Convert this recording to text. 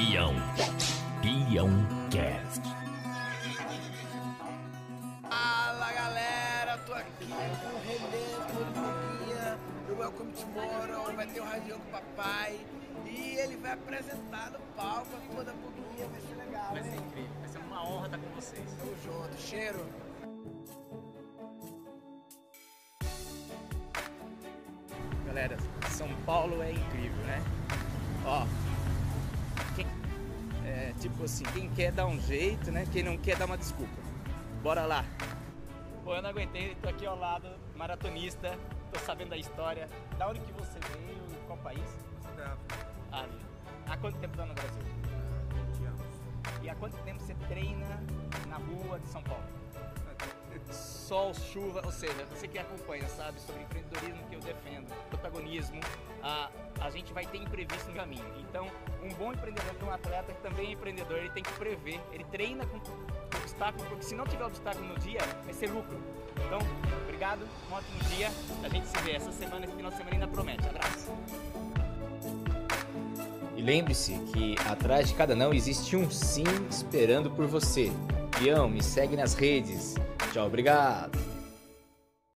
Peão. Peãocast. Fala galera, tô aqui com o Renê, Polipoquinha, do Welcome Tomorrow, vai ter o Radio com o papai e ele vai apresentar no palco a toda a Poquinha, vai ser legal. Vai ser incrível, vai ser uma honra estar com vocês. Tamo junto, cheiro. Galera, São Paulo é incrível, né? Ó, tipo assim, quem quer dá um jeito, né? Quem não quer dá uma desculpa. Bora lá. Pô, eu não aguentei, tô aqui ao lado, maratonista, tô sabendo da história. Da onde que você veio, qual país? Ali. Há quanto tempo tá no Brasil? 20 anos. E há quanto tempo você treina na rua de São Paulo? Sol, chuva, ou seja, você que acompanha, sabe, sobre empreendedorismo que eu defendo, protagonismo, a gente vai ter imprevisto no caminho. Então, um bom empreendedor, que é um atleta que também é empreendedor, ele tem que prever, ele treina com obstáculo, porque se não tiver obstáculo no dia, vai ser lucro. Então, obrigado, um ótimo dia, a gente se vê essa semana, esse final de semana ainda promete. Abraço. E lembre-se que atrás de cada não existe um sim esperando por você. Peão, me segue nas redes. Tchau, obrigado.